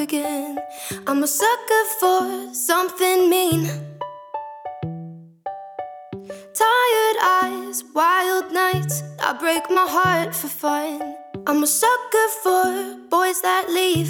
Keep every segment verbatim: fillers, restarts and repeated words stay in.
again. I'm a sucker for something mean. Tired eyes, wild nights, I break my heart for fun. I'm a sucker for boys that leave.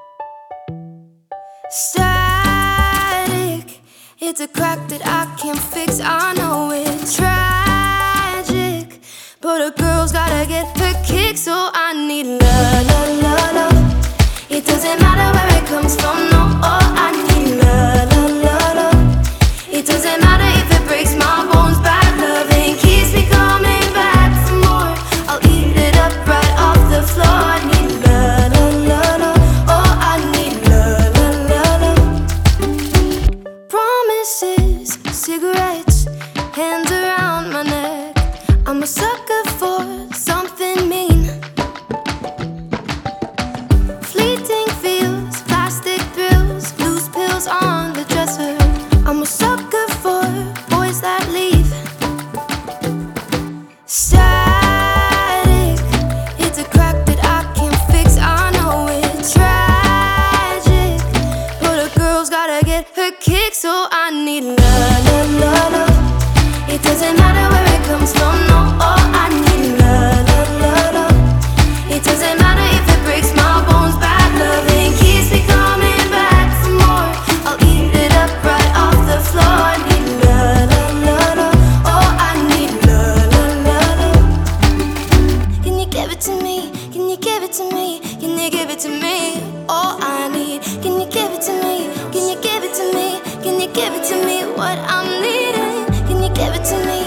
Static, it's a crack that I can't fix. I know it's tragic, but a girl's gotta get her kick. So I need love, love, love, love. It doesn't matter where it comes from, no. Oh, I need love, love, love, love. It doesn't matter if it breaks my bones. Bad love and keeps me coming back for more. I'll eat it up right off the floor. I need love, love, love, love. Oh, I need love, love, love, love. Promises, cigarettes, hands around my neck. I'm a sucker for something mean. Fleeting feels, plastic thrills, loose pills on the dresser. I'm a sucker for boys that leave. Static, it's a crack that I can't fix. I know it's tragic, but a girl's gotta get her kick. So I need love, love, love, love. It doesn't matter where it comes from, no. Oh, I need love, love, love, love. It doesn't matter if it breaks my bones. Bad love and keeps me coming back for more. I'll eat it up right off the floor. I need love, love, love, love. Oh, I need love, love, love, love. Can you give it to me? Can you give it to me? Can you give it to me? All I need. Can you give it to me? Can you give it to me? Can you give it to me? What I'm needing. Can you give it to me?